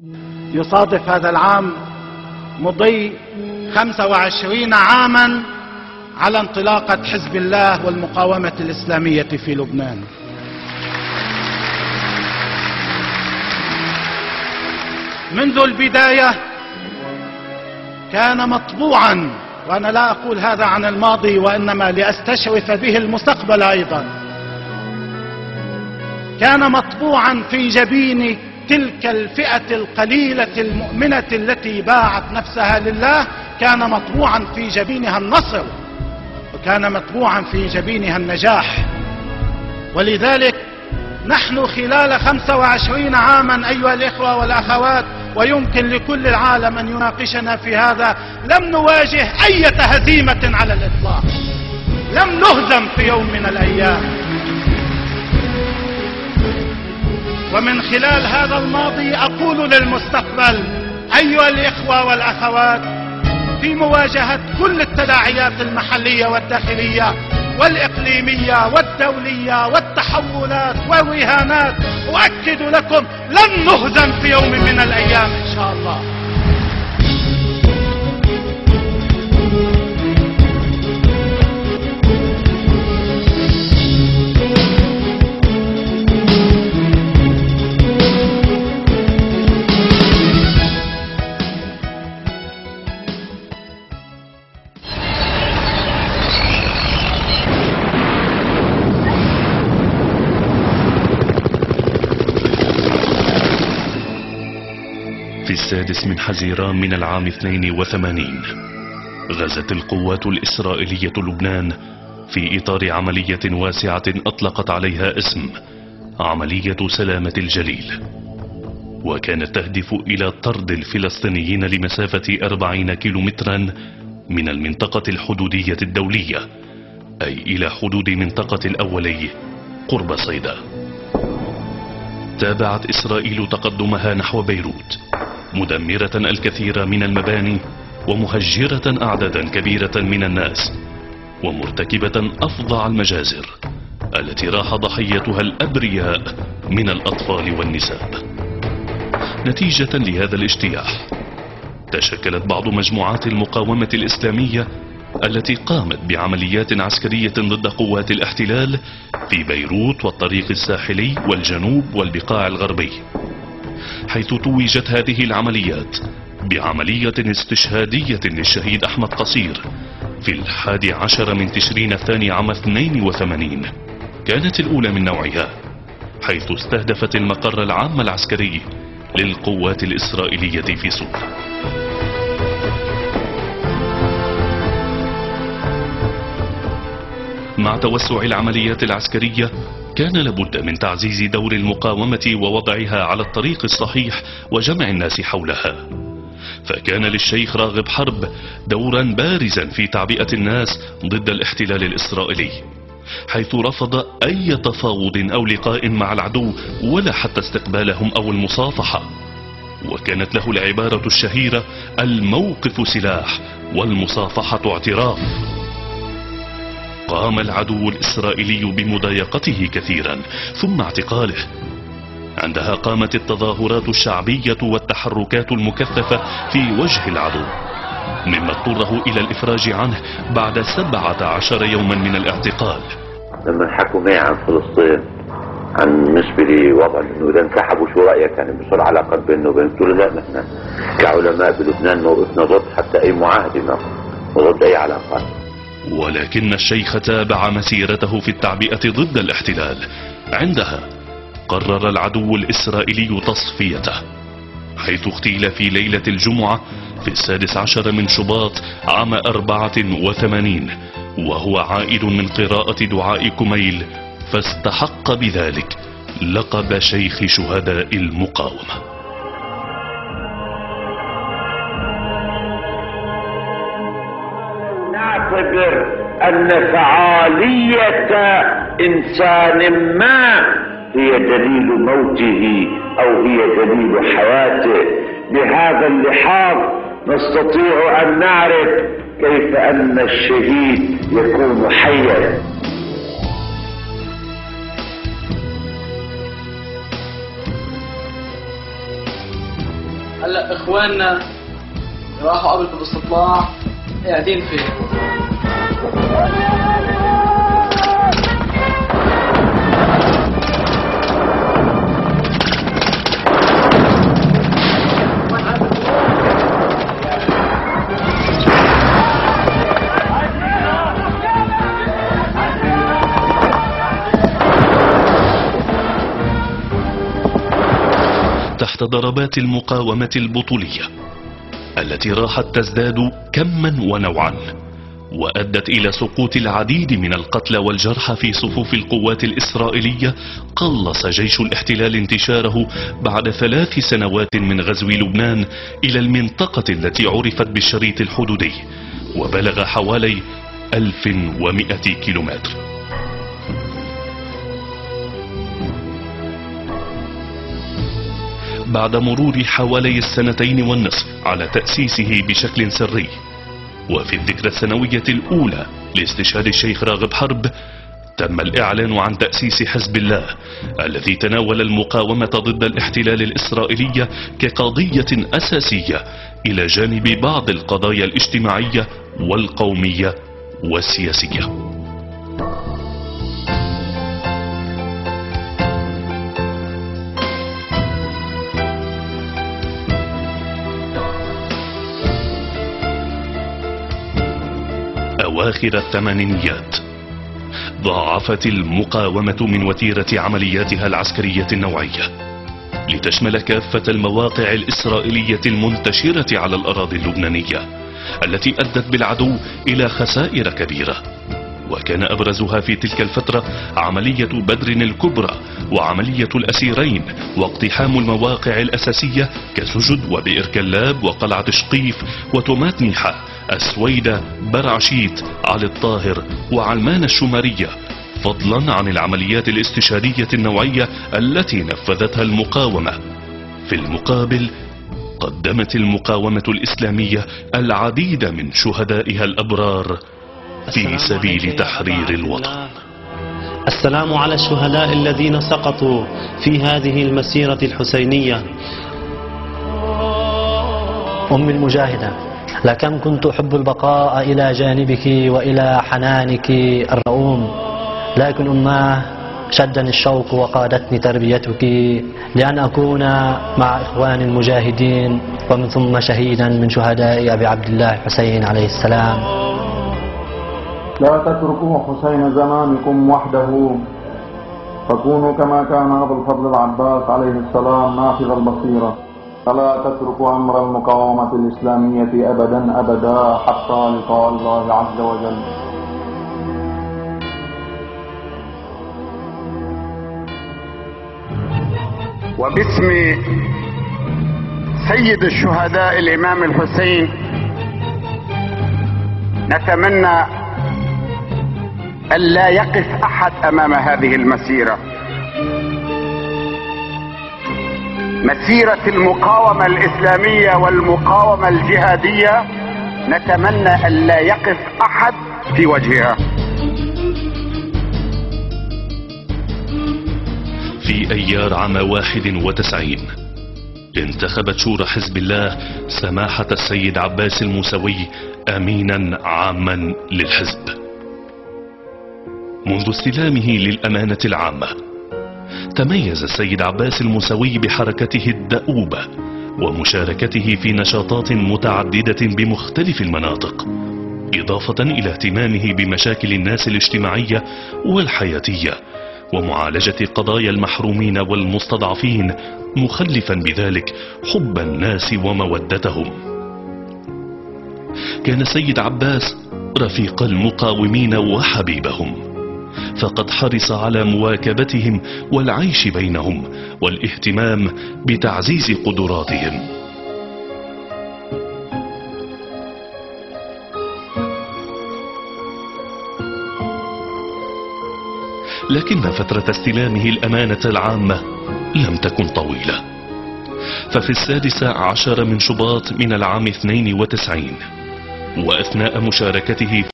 يصادف هذا العام مضي 25 عاما على انطلاقة حزب الله والمقاومة الإسلامية في لبنان. منذ البداية كان مطبوعا، وأنا لا أقول هذا عن الماضي وإنما لأستشرف به المستقبل أيضا، كان مطبوعا في جبين تلك الفئة القليلة المؤمنة التي باعت نفسها لله، كان مطبوعا في جبينها النصر، وكان مطبوعا في جبينها النجاح. ولذلك نحن خلال 25 عاما أيها الإخوة والأخوات، ويمكن لكل العالم أن يناقشنا في هذا، لم نواجه أي هزيمة على الإطلاق، لم نهزم في يوم من الأيام. ومن خلال هذا الماضي أقول للمستقبل أيها الإخوة والأخوات، في مواجهة كل التداعيات المحلية والداخلية والإقليمية والدولية والتحولات والرهانات، أؤكد لكم لن نهزم في يوم من الأيام إن شاء الله. في 6 من حزيران من العام 82 غزت القوات الإسرائيلية لبنان في إطار عملية واسعة أطلقت عليها اسم عملية سلامة الجليل، وكانت تهدف إلى طرد الفلسطينيين لمسافة 40 كيلومترا من المنطقة الحدودية الدولية، أي إلى حدود منطقة الأولي قرب صيدا. تابعت إسرائيل تقدمها نحو بيروت، مدمرة الكثير من المباني ومهجرة أعدادا كبيرة من الناس، ومرتكبة أفظع المجازر التي راح ضحيتها الأبرياء من الأطفال والنساء. نتيجة لهذا الاجتياح تشكلت بعض مجموعات المقاومة الإسلامية التي قامت بعمليات عسكرية ضد قوات الاحتلال في بيروت والطريق الساحلي والجنوب والبقاع الغربي، حيث توجت هذه العمليات بعملية استشهادية للشهيد أحمد قصير في 11 من تشرين الثاني عام 82. كانت الأولى من نوعها، حيث استهدفت المقر العام العسكري للقوات الإسرائيلية في صور. مع توسع العمليات العسكرية كان لابد من تعزيز دور المقاومة ووضعها على الطريق الصحيح وجمع الناس حولها، فكان للشيخ راغب حرب دورا بارزا في تعبئة الناس ضد الاحتلال الإسرائيلي، حيث رفض أي تفاوض أو لقاء مع العدو ولا حتى استقبالهم أو المصافحة، وكانت له العبارة الشهيرة: الموقف سلاح والمصافحة اعتراف. قام العدو الإسرائيلي بمضايقته كثيرا ثم اعتقاله. عندها قامت التظاهرات الشعبية والتحركات المكثفة في وجه العدو، مما اضطره إلى الإفراج عنه بعد 17 يوما من الاعتقال. لما حكوا معي عن فلسطين، عن بالنسبة لي وضع انه اذا انسحبوا شو رأيك، يعني بصير علاقات بيننا وبين، قلت له لا، نحن كعلماء بلبنان موقفنا ضد حتى اي معاهدة وضد اي علاقات. ولكن الشيخ تابع مسيرته في التعبئة ضد الاحتلال. عندها قرر العدو الإسرائيلي تصفيته، حيث اغتيل في ليلة الجمعة في 16 من شباط عام 84 وهو عائد من قراءة دعاء كميل، فاستحق بذلك لقب شيخ شهداء المقاومة. نعتبر أن فعالية إنسان ما هي دليل موته أو هي دليل حياته. بهذا اللحاظ نستطيع أن نعرف كيف أن الشهيد يكون حيا. هلا اخواننا راحوا قبل بالاستطلاع قاعدين فين؟ تحت ضربات المقاومة البطولية التي راحت تزداد كما ونوعا، وأدت إلى سقوط العديد من القتلى والجرحى في صفوف القوات الإسرائيلية، قلص جيش الاحتلال انتشاره بعد 3 سنوات من غزو لبنان إلى المنطقة التي عرفت بالشريط الحدودي، وبلغ حوالي 1100 كيلومتر. بعد مرور حوالي 2.5 سنين على تأسيسه بشكل سري، وفي الذكرى السنوية الأولى لاستشهاد الشيخ راغب حرب، تم الإعلان عن تأسيس حزب الله الذي تناول المقاومة ضد الاحتلال الإسرائيلي كقضية أساسية إلى جانب بعض القضايا الاجتماعية والقومية والسياسية. أواخر الثمانينيات ضاعفت المقاومة من وتيرة عملياتها العسكرية النوعية لتشمل كافة المواقع الإسرائيلية المنتشرة على الأراضي اللبنانية التي أدت بالعدو إلى خسائر كبيرة، وكان أبرزها في تلك الفترة عملية بدر الكبرى وعملية الأسيرين واقتحام المواقع الأساسية كسجد وبئر كلاب وقلعة شقيف وتومات نيحة، السويدة، برعشيت، علي الطاهر وعلمان الشمارية، فضلا عن العمليات الاستشهادية النوعية التي نفذتها المقاومة. في المقابل قدمت المقاومة الإسلامية العديد من شهدائها الأبرار في سبيل تحرير الوطن. السلام على الشهداء الذين سقطوا في هذه المسيرة الحسينية. أم المجاهدة، لكم كنت أحب البقاء إلى جانبك وإلى حنانك الرؤوم، لكن أماه شدني الشوق وقادتني تربيتك لأن أكون مع إخوان المجاهدين ومن ثم شهيدا من شهداء أبي عبد الله الحسين عليه السلام. لا تتركوا حسين زمانكم وحده، فكونوا كما كان أبو الفضل العباس عليه السلام نافذ البصيرة. فلا تتركوا أمر المقاومة الإسلامية أبدا أبدا حتى لقاء الله عز وجل. وباسم سيد الشهداء الإمام الحسين نتمنى ألا يقف أحد أمام هذه المسيرة، مسيرة المقاومة الإسلامية والمقاومة الجهادية، نتمنى ألا يقف أحد في وجهها. في أيار عام 91 انتخبت شورى حزب الله سماحة السيد عباس الموسوي أمينا عاما للحزب. منذ استلامه للأمانة العامة تميز السيد عباس الموسوي بحركته الدؤوبة ومشاركته في نشاطات متعددة بمختلف المناطق، إضافة إلى اهتمامه بمشاكل الناس الاجتماعية والحياتية ومعالجة قضايا المحرومين والمستضعفين، مخلفا بذلك حب الناس ومودتهم. كان السيد عباس رفيق المقاومين وحبيبهم، فقد حرص على مواكبتهم والعيش بينهم والاهتمام بتعزيز قدراتهم. لكن فترة استلامه الأمانة العامة لم تكن طويلة، ففي 16 من شباط من العام 92 وأثناء مشاركته